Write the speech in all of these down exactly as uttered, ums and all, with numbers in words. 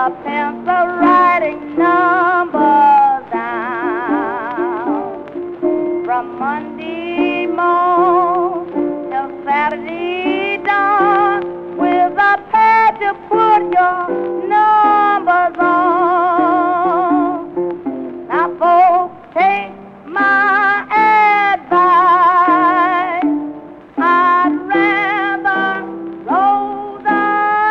a pencil writing numbers down. From Monday morn till Saturday dawn, with a pad to put your numbers on. Now folks, take my advice. I'd rather roll the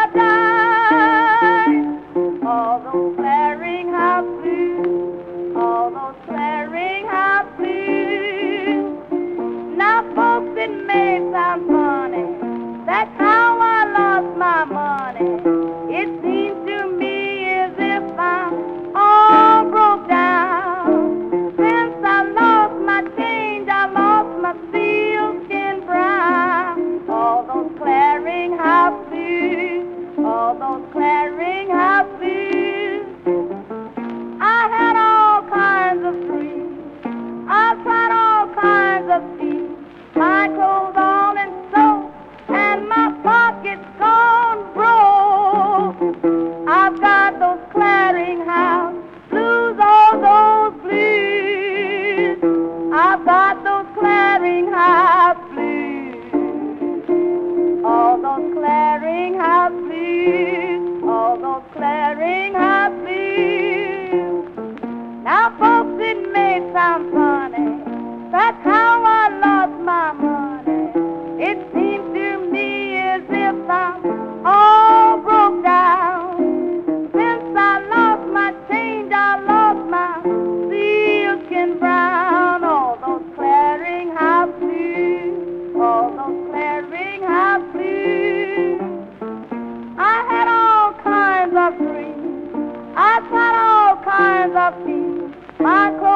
dice. All those clearinghouse blues, all those clearinghouse blues. Now folks, it may sound funny, that's how I lost my money. It seems to me as if I'm all broke down. Since I lost my change, I lost my sealskin brown. All those clearinghouse blues, all those clearinghouse blues. I had all kinds of dreams, I tried all kinds of feet. My clothes on and so, and my pockets gone broke. I've got those clearinghouse blues, all those blues. I've got those clearinghouse blues, all those clearinghouse blues, all those clearinghouse blues. Now folks, it may sound funny, that's how I lost my money. It seems to me as if I'm all broke down. Since I lost my change, I lost my sealskin brown. All those clearinghouse blues, all those clearinghouse blues. I had all kinds of dreams, I tried all kinds of things. My